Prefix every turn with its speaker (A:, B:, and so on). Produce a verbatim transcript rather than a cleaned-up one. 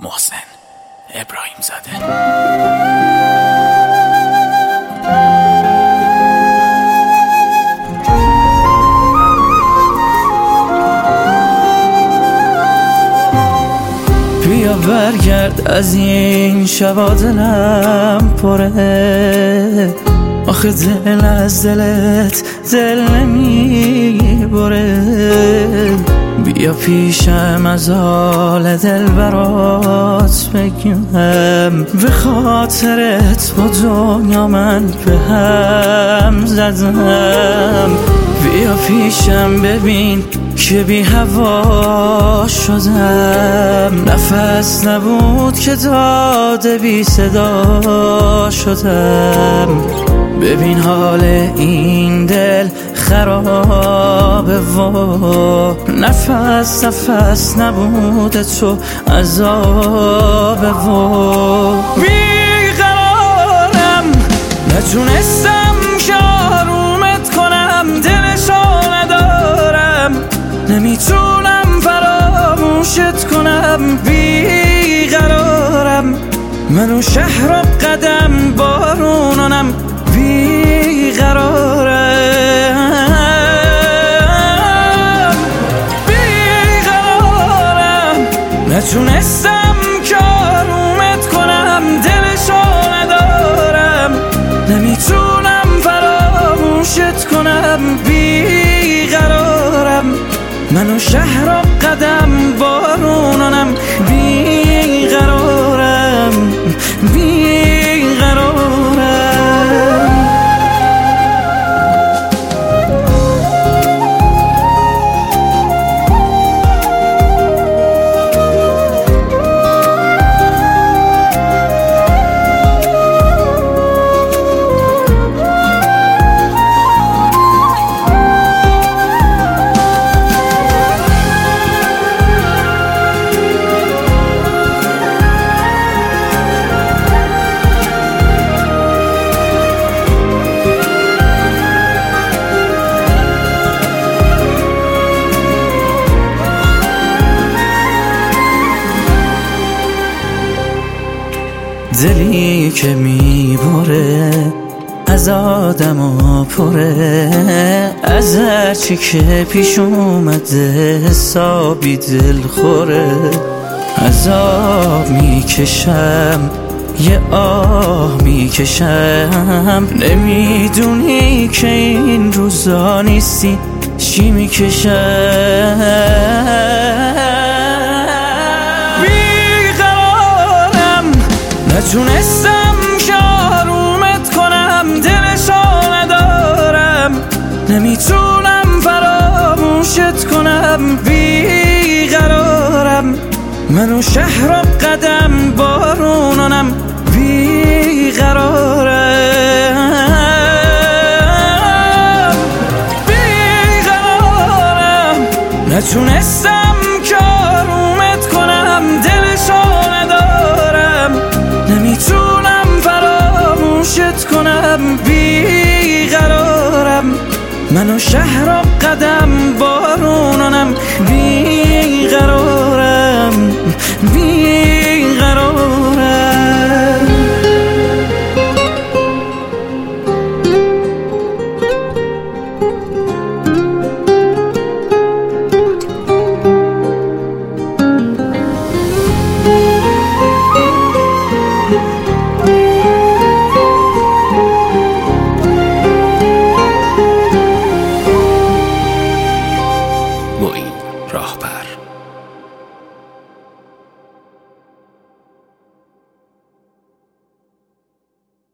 A: محسن ابراهیم زاده.
B: بیا برگرد از این شبا دلم پره، آخه دل از دلت دل نمی بره. بیا پیشم از حال دل برات بگم، به خاطرت با دنیا من به هم زدم. بیا پیشم ببین که بی هوا شدم، نفس نبود که داده بی صدا شدم. ببین حال این دل خرابه و نفس نفس نبود تو عذابه و بیقرارم، نتونستم که آرومت کنم، دلشو ندارم، نمیتونم فراموشت کنم. بیقرارم، منو شهر و قدم بارونانم. بیقرارم بیقرارم، نتونستم که آرومت کنم، دلشو ندارم، نمیتونم فراموشت کنم. بیقرارم، منو شهر و قدم بارونانم. بیقرارم بیقرارم. دلی که میبره از آدم و پره، از هرچی که پیش اومده حسابی دل خوره. عذاب میکشم یه آه میکشم، نمیدونی که این روزا نیستی چی میکشم. نتونستم که آرومت کنم، دلشو ندارم، نمیتونم فراموشت کنم. بیقرارم، منو شهر و قدم بارونانم. بیقرارم بیقرارم، نتونستم که آرومت کنم، دلشو ندارم، نمیتونم فراموشت کنم. بیقرارم، منو شهر و قدم بارونانم. بیقرارم بی